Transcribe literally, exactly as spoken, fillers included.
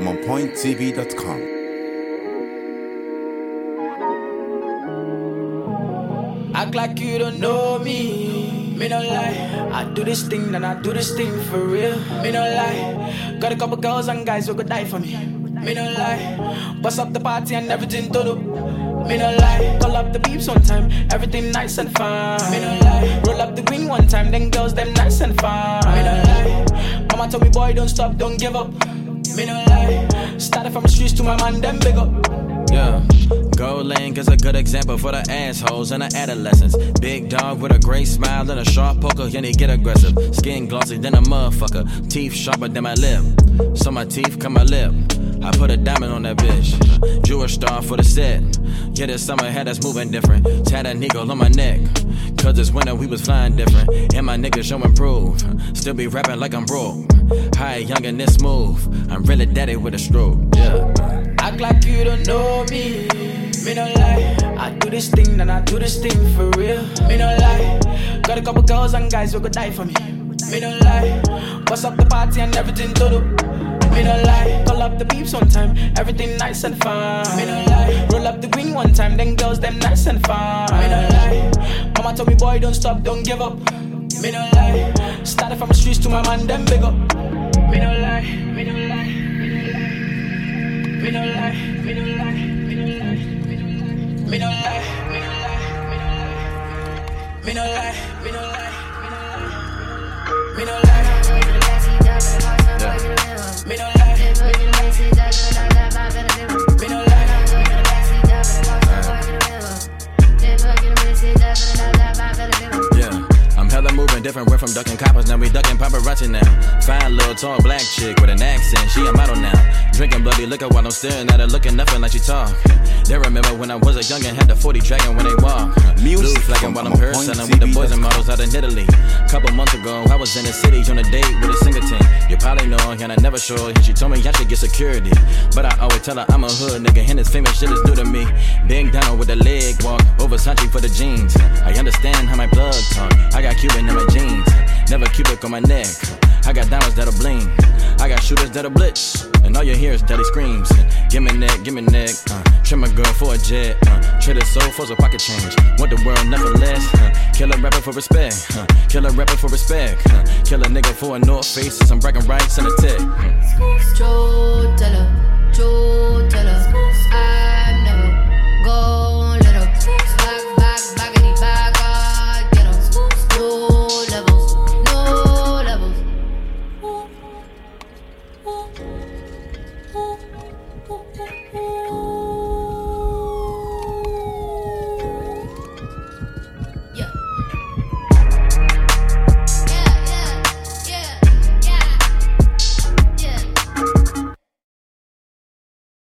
I'm on point t v dot com. Act like you don't know me. Me no lie. I do this thing, then I do this thing for real. Me no lie. Got a couple girls and guys who could die for me. Me no lie. Bust up the party and everything to do. Me no lie. Call up the beeps one time, everything nice and fine. Me no lie. Roll up the green one time, then girls them nice and fine. Me no lie. Mama told me, boy, don't stop, don't give up. Me no lie. Started from the streets to my man, them big up. Yeah. Gold Link is a good example for the assholes and the adolescents. Big dog with a great smile and a sharp poker, and he get aggressive. Skin glossy than a motherfucker, teeth sharper than my lip. So my teeth cut my lip. I put a diamond on that bitch. Jewish star for the set. Yeah, this summer had us moving different. Tad an eagle on my neck. Cause this winter we was flying different. And my niggas show improve. Still be rapping like I'm broke. High, young and this smooth. I'm really daddy with a stroke. Yeah. Act like you don't know me. Me no lie. I do this thing, then I do this thing for real. Me no lie. Got a couple girls and guys who could die for me. Me no lie. Bust up the party and everything to do. Me no lie. Call up the beeps one time, everything nice and fine. Me no lie. Roll up the green one time, then girls them nice and fine. Me no lie. Mama told me, boy, don't stop, don't give up. Me no lie. Started from the streets to my man, them big up. Me no lie. Me no lie. Me no lie. Me no lie. Me no lie. Me no lie. Me no lie. Me no lie. Me no lie. Me no lie. Me no lie. Me no lie. Yeah, I'm hella moving different. We're from ducking coppers, now we ducking paparazzi now. Fine little tall black chick with an accent, she a model now. Drinking bloody liquor while I'm staring at her, looking nothing like she talk. They remember when I was a youngin', had the forty dragon when they walk. Blue flagging while I'm parasailing with the boys and models out in Italy. Couple months ago, I was in the city on a date with a singer team. You probably know, and I never show. She told me I should get security, but I always tell her I'm a hood nigga, and this famous shit is new to me. Big down with the leg walk, over Sanchi for the jeans. I understand how my blood talk. I got Cuban in my jeans, never Cubic on my neck. I got diamonds that'll bling, I got shooters that'll blitz, and all you hear is daddy screams. Give me neck, give me neck, uh, trim a girl for a jet, uh, trade a soul for some pocket change. Want the world never less, uh, kill a rapper for respect, uh, kill a rapper for respect, uh, kill a nigga for a North Face and some bragging rights and a tech. Joe Della, Joe Della, I